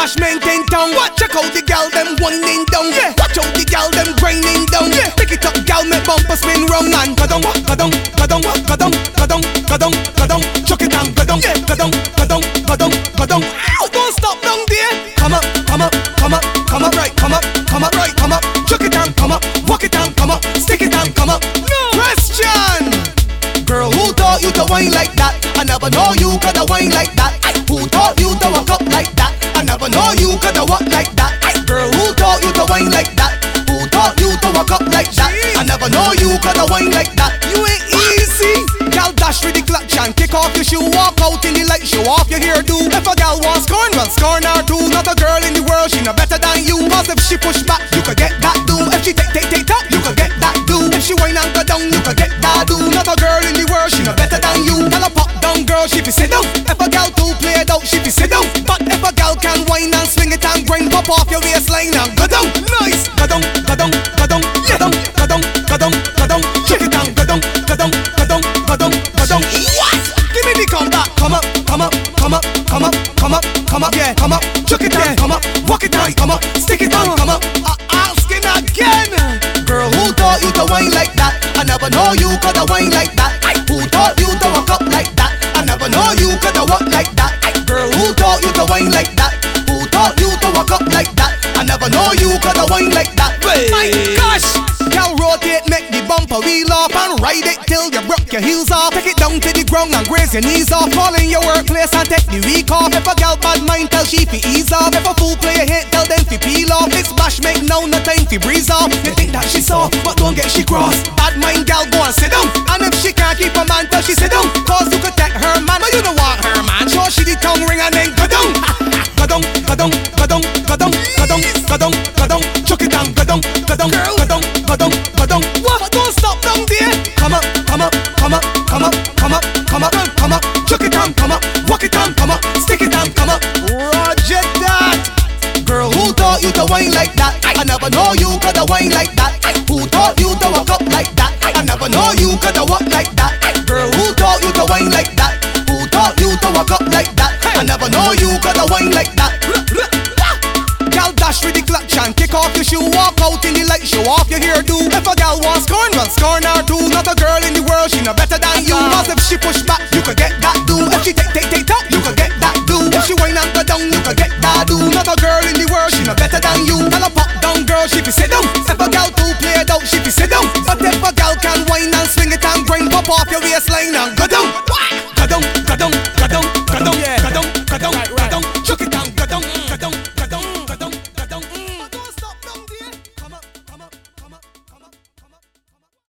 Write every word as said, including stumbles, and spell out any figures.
smash maintain town. What? Check out the gal them winding down. Yeah. Watch out the gal them grinding down. Yeah. Pick it up, gal make bumper spin round and gadong, gadong, gadong, gadong, gadong, gadong, gadong. Chuck it down, gadong, gadong, gadong, gadong, gadong. Ow, don't stop down there. Come up, come up, come up, come up right, come up, come up right, come up. Chuck it down, come up, walk it down, come up, stick it down, come up. No question. Girl, who taught you to whine like that? I never know you coulda whine like that. Who taught you to walk up like that? I never know you coulda walk like that. Girl, who taught you to whine like that? Who taught you to walk up like that? I never know you coulda whine like that. You ain't easy. Gal dash with the clutch and kick off your shoe. Walk out in the light, show off your hairdo. If a gal wants scorn, well scorn her too. Not a girl in the world, she no better than you. Cause if she push back, you could get that do. If she take, take, take, take, you could get that do. If she whine and go down, you could get that do. Not a girl in the world, she no better than you. Tell a pop down girl, she fi sit down. If a gal too play it out, she fi sit down. But if a gal can whine and swing it and grind, pop off your waistline and go down. Nice. Go down, go down, go down, go down, go down, go down, go down. Check it down, go down, go down, go down, go down, go down. What? Give me the comeback. Come up, come up, come up, come up, come up, come up, yeah, come up. Chuck it down, come up, walk it down, come up, stick it down, come up. Asking again. Girl, who taught you to whine like that? I never know you coulda whine like that. Who taught you to walk up like that? I never know you coulda walk like that. Girl, who taught you to whine like that? Who taught you to walk up like that? I never know you coulda whine like that. My gosh! Gal rotate, make the bumper wheel off and ride it till you broke your heels off. Take it down to the ground and graze your knees off. Call in your workplace and take the week off. If a gal bad mind, tell she fi ease off. If a fool play a hit, tell them fi peel off. This bash make now no time fi breeze off. You think that she saw, but don't get she cross. Bad mind gal go and sit down. And if she can't keep a man, tell she sit down. Cause you could take her man, but you don't want her man. Sure she the tongue ring and then go down. Go down, go down, go down, go down, go down, go down, go down. Chuck it down, go down, go down, go down, go down, go down. What? Don't stop down there. Come up, come up, come up, come up, come up, come up, come up. Chuck it down, come up, walk it down, come up, stick it down, come up. Roger that. Girl, who taught you to whine like that? I never know you coulda whine like that. Who taught you to walk up like that? I never know you coulda walk like that. Girl, who taught you to whine like that? Who taught you to walk up like that? I never know you coulda whine like that. Gal dash with the clutch and kick off your shoe. Walk out in the light, show off your hairdo. If a gal wants scorn, well scorn her too. Not a girl in the world, she no better than you. Cause if she push